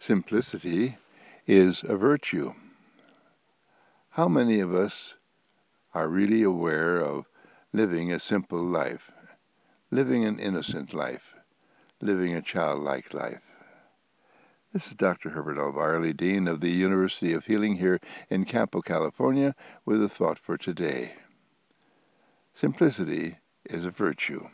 Simplicity is a virtue. How many of us are really aware of living a simple life, living an innocent life, living a childlike life? This is Dr. Herbert L. Varley, Dean of the University of Healing here in Campo, California, with a thought for today. Simplicity is a virtue.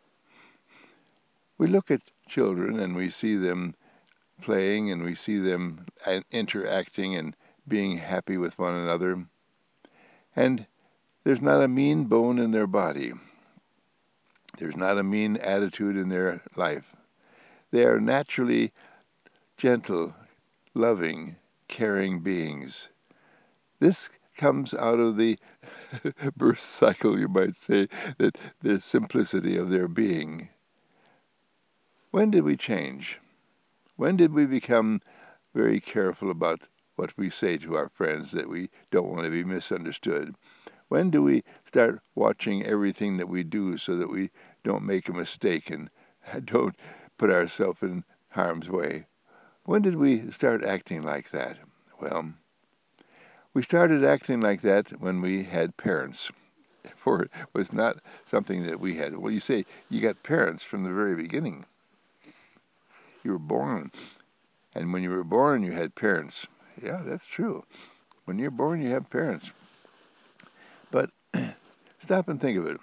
We look at children and we see them playing and we see them interacting and being happy with one another. And there's not a mean bone in their body. There's not a mean attitude in their life. They are naturally gentle, loving, caring beings. This comes out of the birth cycle, you might say, that the simplicity of their being. When did we change? When did we become very careful about what we say to our friends, that we don't want to be misunderstood? When do we start watching everything that we do so that we don't make a mistake and don't put ourselves in harm's way? When did we start acting like that? Well, we started acting like that when we had parents, for it was not something that we had. Well, you say you got parents from the very beginning. You were born, and when you were born, you had parents. Yeah, that's true. When you're born, you have parents. But stop and think of it.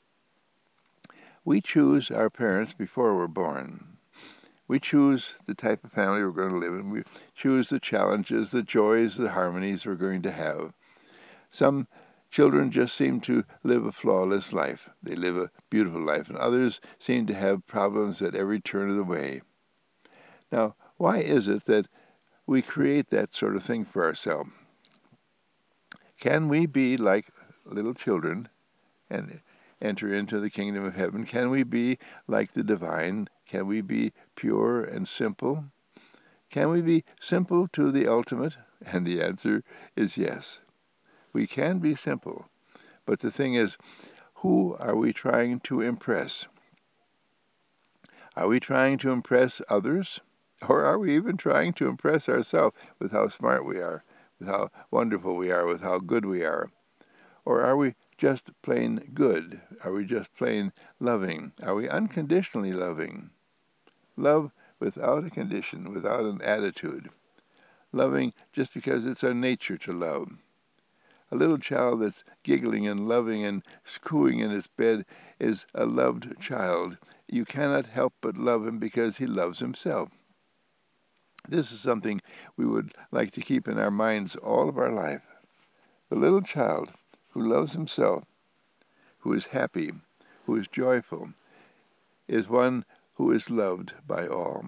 We choose our parents before we're born. We choose the type of family we're going to live in. We choose the challenges, the joys, the harmonies we're going to have. Some children just seem to live a flawless life. They live a beautiful life, and others seem to have problems at every turn of the way. Now, why is it that we create that sort of thing for ourselves? Can we be like little children and enter into the kingdom of heaven? Can we be like the divine? Can we be pure and simple? Can we be simple to the ultimate? And the answer is yes. We can be simple. But the thing is, who are we trying to impress? Are we trying to impress others? Or are we even trying to impress ourselves with how smart we are, with how wonderful we are, with how good we are? Or are we just plain good? Are we just plain loving? Are we unconditionally loving? Love without a condition, without an attitude. Loving just because it's our nature to love. A little child that's giggling and loving and cooing in his bed is a loved child. You cannot help but love him because he loves himself. This is something we would like to keep in our minds all of our life. The little child who loves himself, who is happy, who is joyful, is one who is loved by all.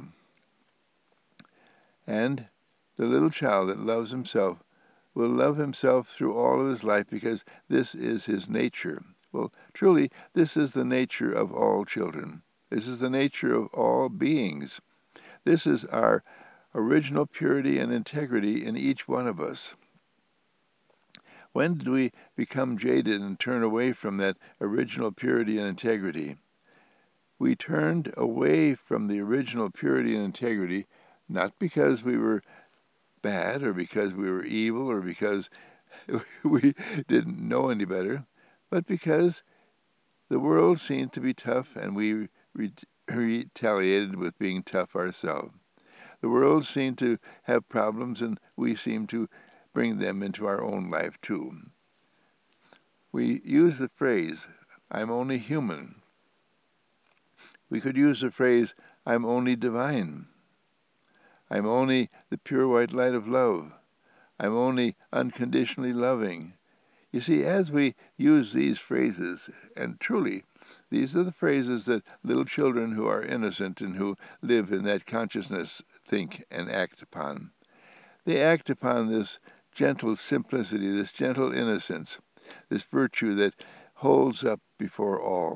And the little child that loves himself will love himself through all of his life because this is his nature. Well, truly, this is the nature of all children. This is the nature of all beings. This is our original purity and integrity in each one of us. When did we become jaded and turn away from that original purity and integrity? We turned away from the original purity and integrity not because we were bad or because we were evil or because we didn't know any better, but because the world seemed to be tough and we retaliated with being tough ourselves. The world seemed to have problems and we seemed to bring them into our own life too. We use the phrase, I'm only human. We could use the phrase, I'm only divine. I'm only the pure white light of love. I'm only unconditionally loving. You see, as we use these phrases, and truly, these are the phrases that little children who are innocent and who live in that consciousness think and act upon. They act upon this gentle simplicity, this gentle innocence, this virtue that holds up before all.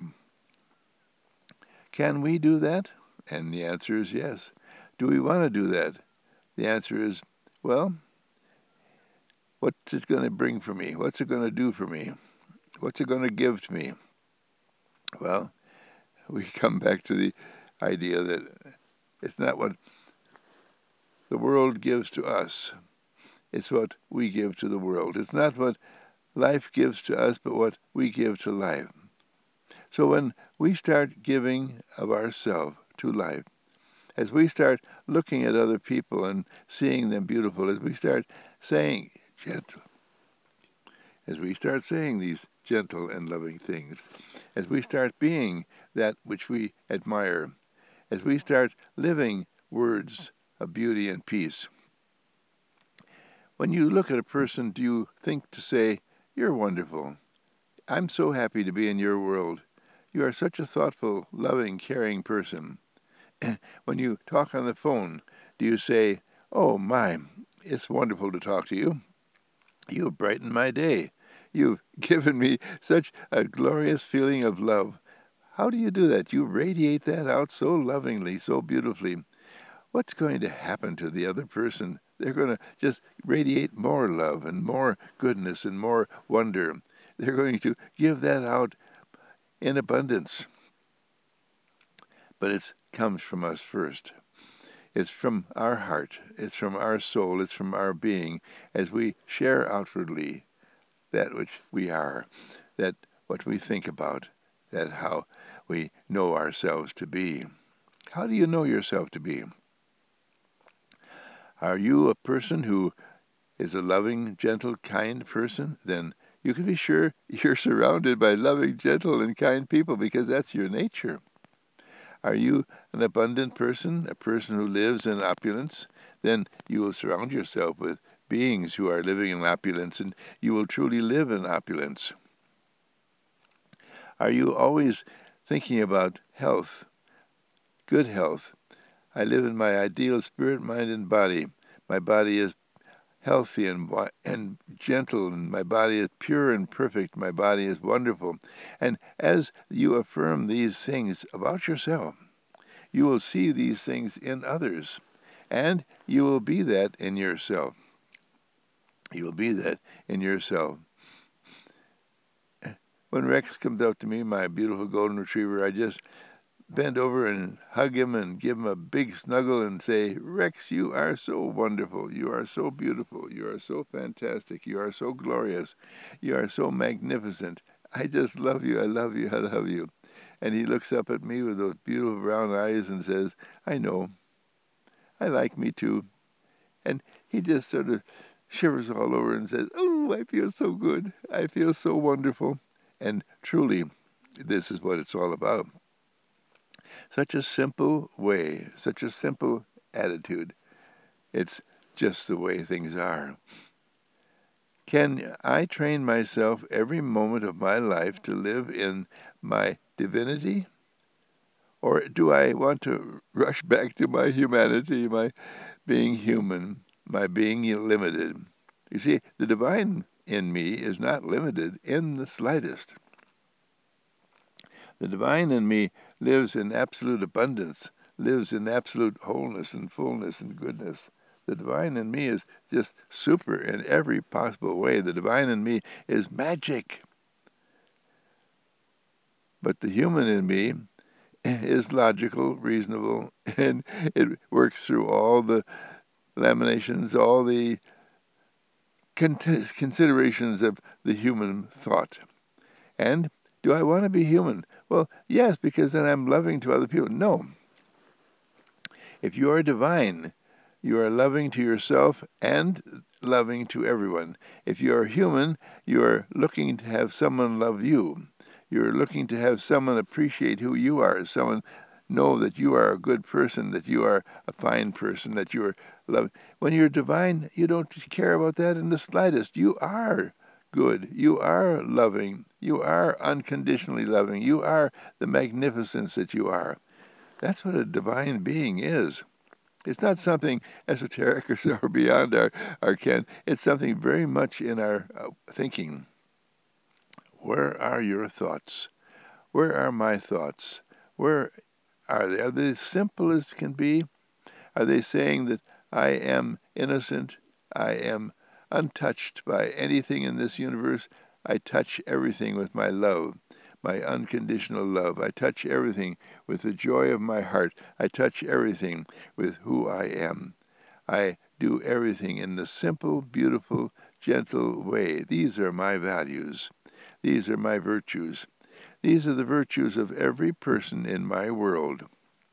Can we do that? And the answer is yes. Do we want to do that? The answer is, well, what's it going to bring for me? What's it going to do for me? What's it going to give to me? Well, we come back to the idea that it's not what the world gives to us. It's what we give to the world. It's not what life gives to us, but what we give to life. So when we start giving of ourselves to life, as we start looking at other people and seeing them beautiful, as we start saying gentle, as we start saying these gentle and loving things, as we start being that which we admire, as we start living words of beauty and peace. When you look at a person, do you think to say, "You're wonderful. I'm so happy to be in your world. You are such a thoughtful, loving, caring person"? When you talk on the phone, do you say, "Oh my, it's wonderful to talk to you. You have brightened my day. You've given me such a glorious feeling of love"? How do you do that? You radiate that out so lovingly, so beautifully. What's going to happen to the other person? They're going to just radiate more love and more goodness and more wonder. They're going to give that out in abundance. But it comes from us first. It's from our heart. It's from our soul. It's from our being as we share outwardly that which we are, that what we think about, that how we know ourselves to be. How do you know yourself to be? Are you a person who is a loving, gentle, kind person? Then you can be sure you're surrounded by loving, gentle, and kind people because that's your nature. Are you an abundant person, a person who lives in opulence? Then you will surround yourself with beings who are living in opulence, and you will truly live in opulence. Are you always thinking about health, good health? I live in my ideal spirit, mind, and body. My body is healthy and gentle, and my body is pure and perfect. My body is wonderful. And as you affirm these things about yourself, you will see these things in others, and you will be that in yourself. You will be that in yourself. When Rex comes up to me, my beautiful golden retriever, I just bend over and hug him and give him a big snuggle and say, "Rex, you are so wonderful. You are so beautiful. You are so fantastic. You are so glorious. You are so magnificent. I just love you. I love you. I love you." And he looks up at me with those beautiful brown eyes and says, "I know. I like me too." And he just sort of shivers all over and says, "Oh, I feel so good. I feel so wonderful." And truly, this is what it's all about. Such a simple way, such a simple attitude. It's just the way things are. Can I train myself every moment of my life to live in my divinity? Or do I want to rush back to my humanity, my being human, my being limited? You see, the divine in me is not limited in the slightest. The divine in me lives in absolute abundance, lives in absolute wholeness and fullness and goodness. The divine in me is just super in every possible way. The divine in me is magic. But the human in me is logical, reasonable, and it works through all the laminations, all the considerations of the human thought. And do I want to be human? Well, yes, because then I'm loving to other people. No. If you are divine, you are loving to yourself and loving to everyone. If you are human, you are looking to have someone love you. You're looking to have someone appreciate who you are, someone know that you are a good person, that you are a fine person, that you are loved. When you're divine, you don't care about that in the slightest. You are good. You are loving. You are unconditionally loving. You are the magnificence that you are. That's what a divine being is. It's not something esoteric or beyond our ken. It's something very much in our thinking. Where are your thoughts? Where are my thoughts? Where are they? Are they as simple as can be? Are they saying that I am innocent? I am untouched by anything in this universe? I touch everything with my love, my unconditional love. I touch everything with the joy of my heart. I touch everything with who I am. I do everything in the simple, beautiful, gentle way. These are my values. These are my virtues. These are the virtues of every person in my world.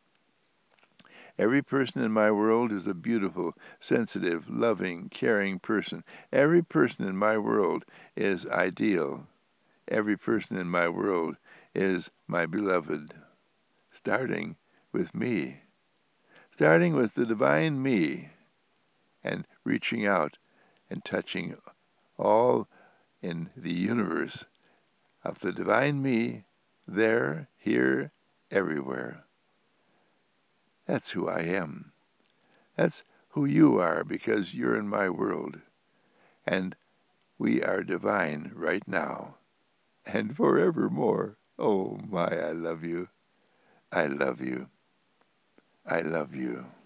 Every person in my world is a beautiful, sensitive, loving, caring person. Every person in my world is ideal. Every person in my world is my beloved, starting with me, starting with the divine me, and reaching out and touching all in the universe of the divine me, there, here, everywhere. That's who I am. That's who you are, because you're in my world. And we are divine right now and forevermore. Oh my, I love you. I love you. I love you.